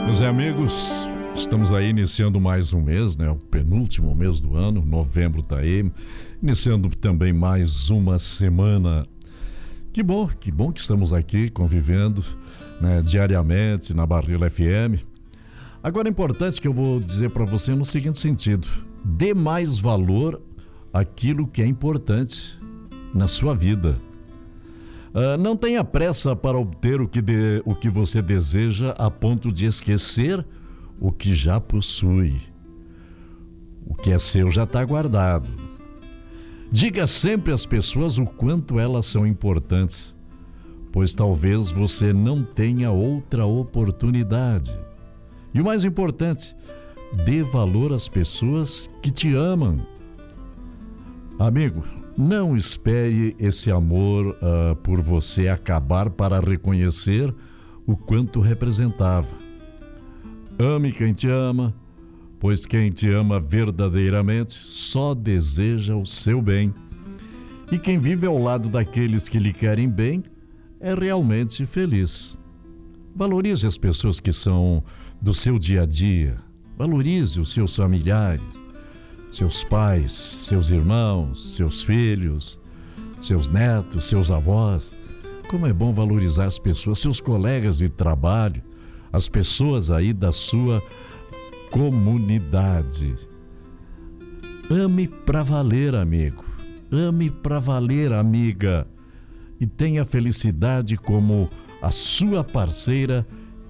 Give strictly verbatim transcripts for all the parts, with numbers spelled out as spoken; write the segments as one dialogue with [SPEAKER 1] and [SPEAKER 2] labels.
[SPEAKER 1] Meus amigos, estamos aí iniciando mais um mês, né? O penúltimo mês do ano, novembro tá aí, iniciando também mais uma semana. Que bom, que bom que estamos aqui convivendo, né, diariamente na Barrila F M. Agora é importante que eu vou dizer para você no seguinte sentido: dê mais valor àquilo que é importante na sua vida. Uh, não tenha pressa para obter o que, de, o que você deseja a ponto de esquecer o que já possui. O que é seu já está guardado. Diga sempre às pessoas o quanto elas são importantes, pois talvez você não tenha outra oportunidade. E o mais importante, dê valor às pessoas que te amam. Amigo, não espere esse amor uh, por você acabar para reconhecer o quanto representava. Ame quem te ama, pois quem te ama verdadeiramente só deseja o seu bem. E quem vive ao lado daqueles que lhe querem bem é realmente feliz. Valorize as pessoas que são do seu dia a dia. Valorize os seus familiares. Seus pais, seus irmãos, seus filhos, seus netos, seus avós. Como é bom valorizar as pessoas, seus colegas de trabalho, as pessoas aí da sua comunidade. Ame pra valer, amigo. Ame pra valer, amiga. E tenha felicidade como a sua parceira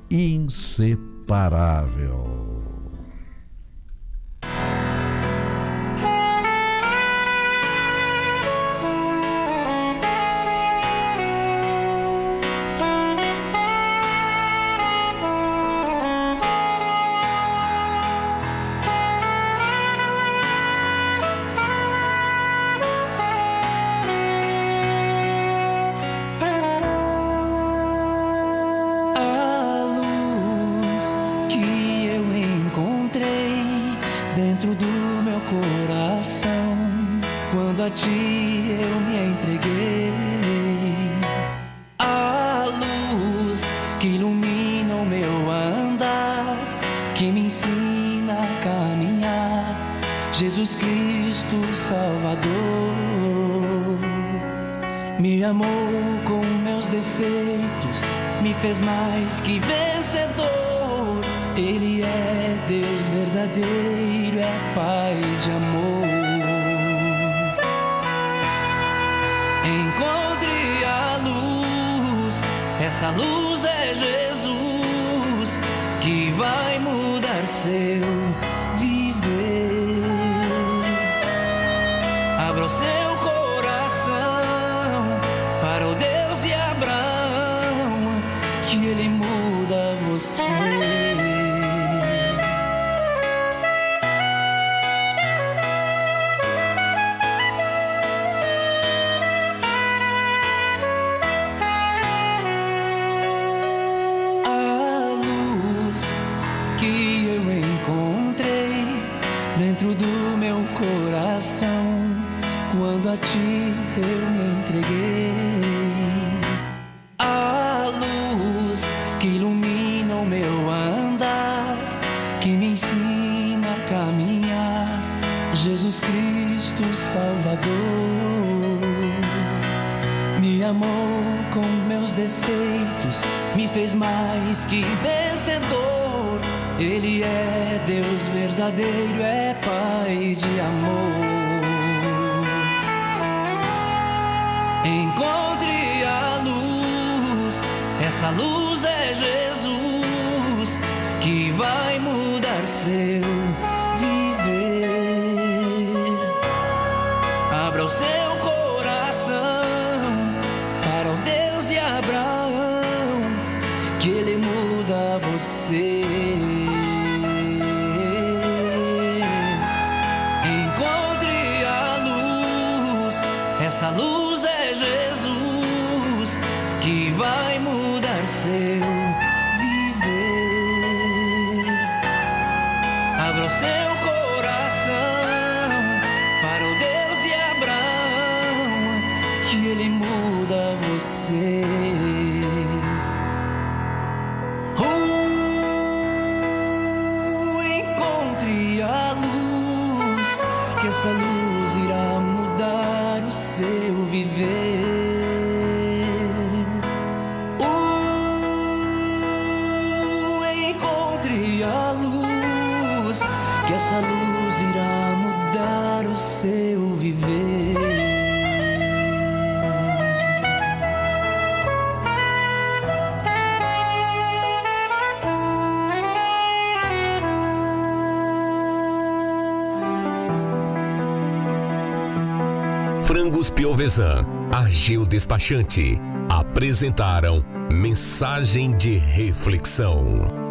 [SPEAKER 1] inseparável.
[SPEAKER 2] A ti eu me entreguei, a luz que ilumina o meu andar, que me ensina a caminhar, Jesus Cristo Salvador. Me amou com meus defeitos, me fez mais que vencedor. Ele é Deus verdadeiro, é Pai de amor. Encontre a luz, essa luz é Jesus, que vai mudar seu viver. Abra o seu coração para o Deus de Abraão, que Ele muda você. Quando a ti eu me entreguei, a luz que ilumina o meu andar, que me ensina a caminhar, Jesus Cristo Salvador. Me amou com meus defeitos, me fez mais que vencedor. Ele é Deus verdadeiro, é Pai de amor. Encontre a luz, essa luz é Jesus, que vai mudar seu viver. Abra o seu coração para o Deus de Abraão, que Ele muda você. Encontre a luz, essa luz é Jesus, que vai mudar seu viver. Abra o seu coração para o Deus de Abraão, que Ele muda você. Uh! que essa luz irá mudar o seu viver. Uh, encontre a luz, que essa luz irá mudar o seu viver.
[SPEAKER 3] Frangos Piovesan, Agil Despachante, apresentaram Mensagem de Reflexão.